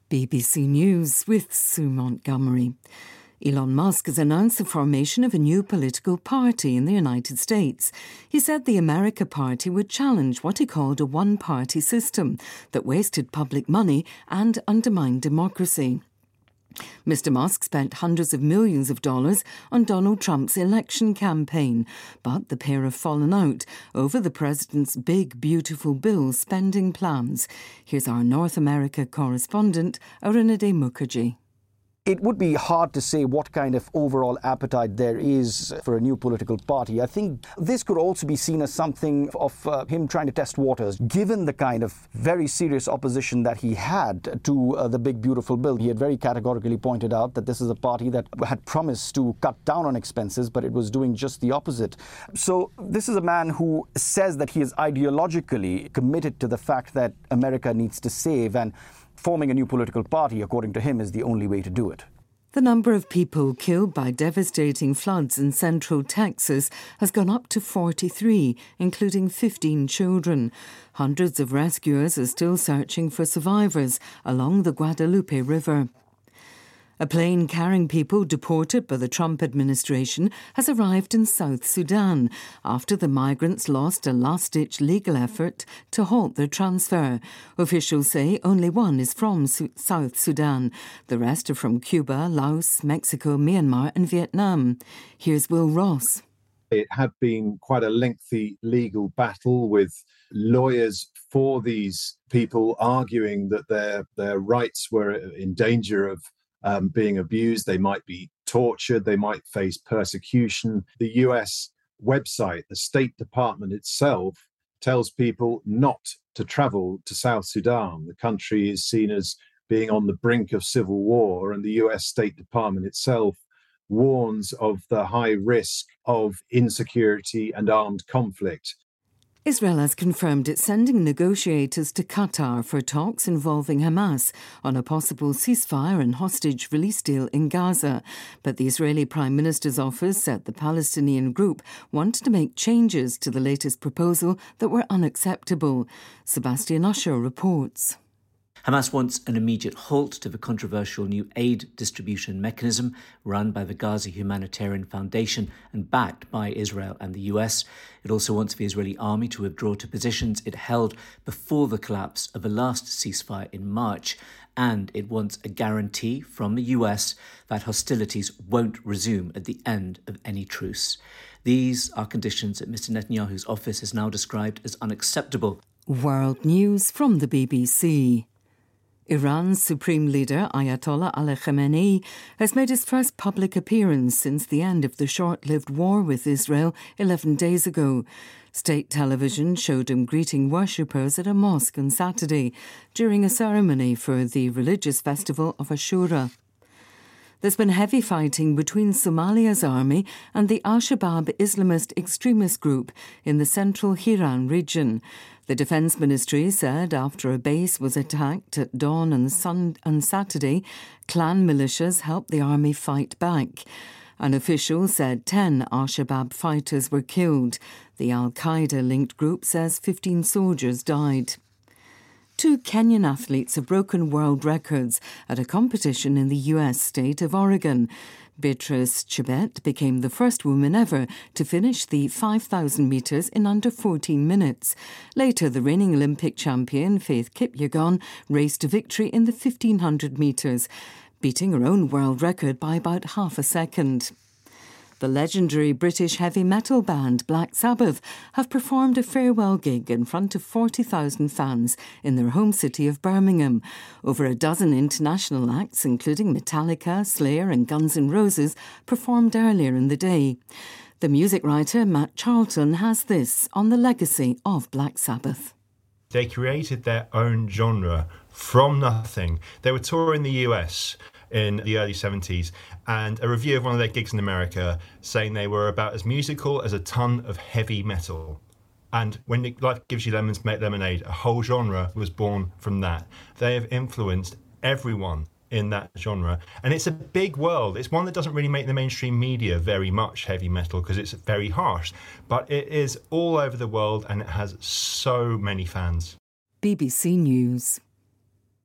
BBC News with Sue Montgomery. Elon Musk has announced the formation of a new political party in the United States. He said the America Party would challenge what he called a one-party system that wasted public money and undermined democracy. Mr. Musk spent hundreds of millions of dollars on Donald Trump's election campaign, but the pair have fallen out over the president's big, beautiful bill spending plans. Here's our North America correspondent, Arunade Mukherjee. It would be hard to say what kind of overall appetite there is for a new political party. I think this could also be seen as something of him trying to test waters, given the kind of very serious opposition that he had to the big, beautiful bill. He had very categorically pointed out that this is a party that had promised to cut down on expenses, but it was doing just the opposite. So this is a man who says that he is ideologically committed to the fact that America needs to save, and forming a new political party, according to him, is the only way to do it. The number of people killed by devastating floods in central Texas has gone up to 43, including 15 children. Hundreds of rescuers are still searching for survivors along the Guadalupe River. A plane carrying people deported by the Trump administration has arrived in South Sudan after the migrants lost a last-ditch legal effort to halt their transfer. Officials say only one is from South Sudan. The rest are from Cuba, Laos, Mexico, Myanmar and Vietnam. Here's Will Ross. It had been quite a lengthy legal battle with lawyers for these people arguing that their rights were in danger of being abused. They might be tortured, they might face persecution. The US website, the State Department itself, tells people not to travel to South Sudan. The country is seen as being on the brink of civil war, and the US State Department itself warns of the high risk of insecurity and armed conflict. Israel has confirmed it's sending negotiators to Qatar for talks involving Hamas on a possible ceasefire and hostage release deal in Gaza. But the Israeli Prime Minister's office said the Palestinian group wanted to make changes to the latest proposal that were unacceptable. Sebastian Usher reports. Hamas wants an immediate halt to the controversial new aid distribution mechanism run by the Gaza Humanitarian Foundation and backed by Israel and the US. It also wants the Israeli army to withdraw to positions it held before the collapse of the last ceasefire in March. And it wants a guarantee from the US that hostilities won't resume at the end of any truce. These are conditions that Mr. Netanyahu's office has now described as unacceptable. World News from the BBC. Iran's supreme leader, Ayatollah Ali Khamenei, has made his first public appearance since the end of the short-lived war with Israel 11 days ago. State television showed him greeting worshippers at a mosque on Saturday during a ceremony for the religious festival of Ashura. There's been heavy fighting between Somalia's army and the Al-Shabaab Islamist extremist group in the central Hiran region. The Defence Ministry said after a base was attacked at dawn on Saturday, clan militias helped the army fight back. An official said 10 Al-Shabaab fighters were killed. The Al-Qaeda-linked group says 15 soldiers died. 2 Kenyan athletes have broken world records at a competition in the US state of Oregon. Beatrice Chebet became the first woman ever to finish the 5,000 metres in under 14 minutes. Later, the reigning Olympic champion Faith Kipyegon raced to victory in the 1,500 metres, beating her own world record by about half a second. The legendary British heavy metal band Black Sabbath have performed a farewell gig in front of 40,000 fans in their home city of Birmingham. Over a dozen international acts, including Metallica, Slayer and Guns N' Roses, performed earlier in the day. The music writer Matt Charlton has this on the legacy of Black Sabbath. They created their own genre from nothing. They were touring the US in the early 70s, and a review of one of their gigs in America saying they were about as musical as a ton of heavy metal. And when Life Gives You Lemons, Make Lemonade, a whole genre was born from that. They have influenced everyone in that genre. And it's a big world. It's one that doesn't really make the mainstream media very much, heavy metal, because it's very harsh. But it is all over the world and it has so many fans. BBC News.